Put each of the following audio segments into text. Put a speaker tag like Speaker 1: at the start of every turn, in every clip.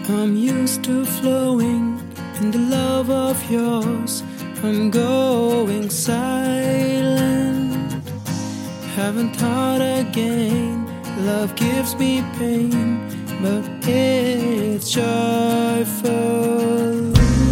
Speaker 1: I'm used to flowing in the love of yours. I'm going silent. Haven't thought again. Love gives me pain, but it's joyful.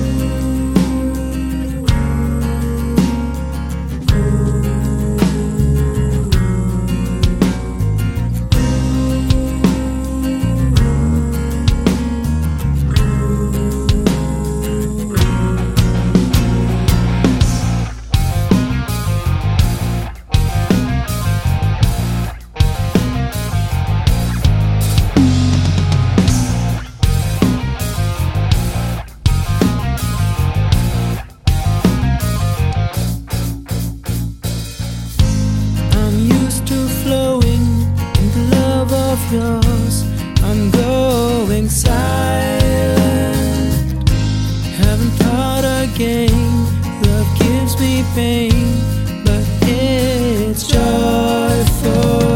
Speaker 1: Yours, I'm going silent. Haven't thought again. Love gives me pain, but it's joyful.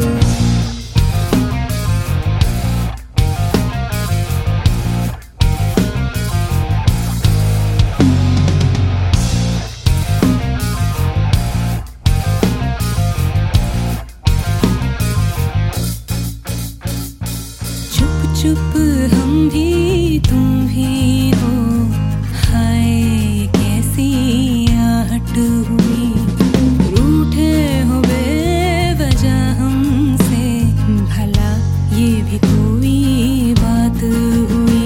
Speaker 2: चुप हम भी तुम भी हो, हाय कैसी आहट हुई। रूठे हो बेवजह हमसे, भला ये भी कोई बात हुई।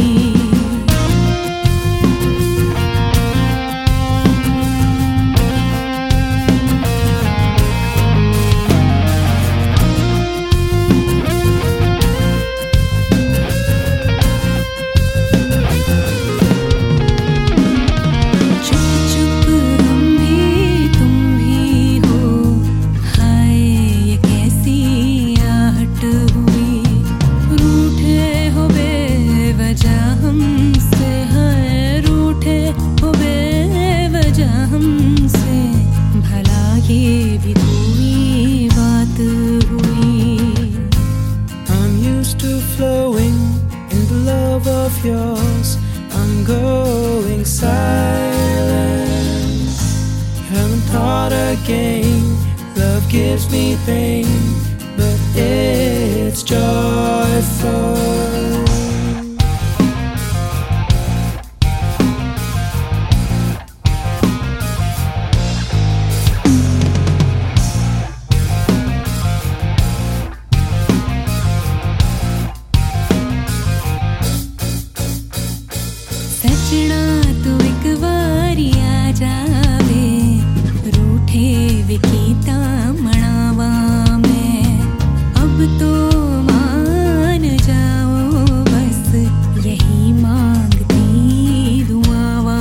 Speaker 1: I'm used to flowing in the love of yours. I'm going silent. Haven't thought again. Love gives me pain, but it's joyful.
Speaker 2: सजना तू एक बारी आ जावे, रूठे विकीता मनावा मैं। अब तो मान जाओ बस, यही मांगती दुआवा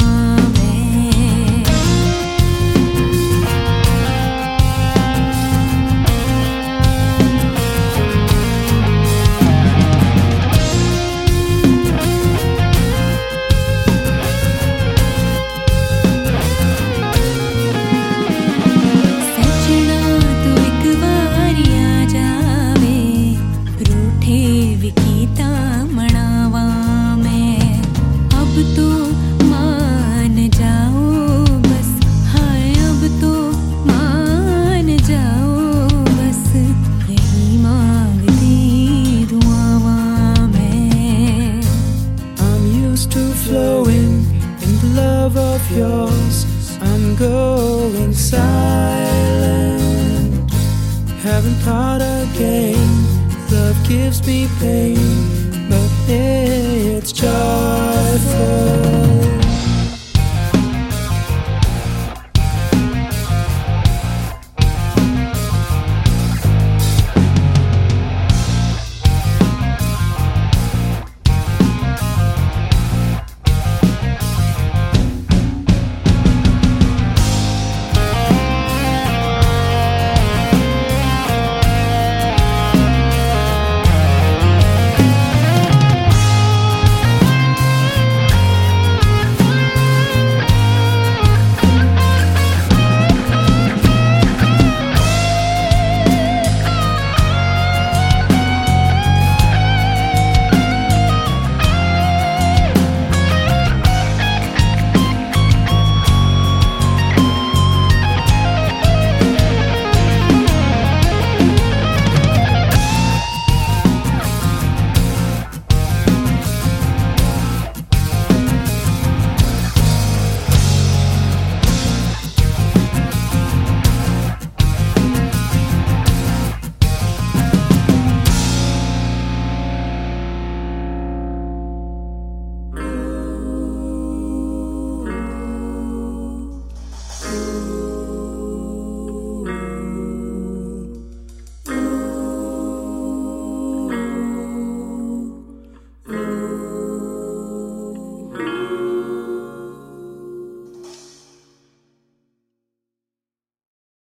Speaker 1: flowing in the love of yours. I'm going silent. Haven't thought again. Love gives me pain, but it's joy.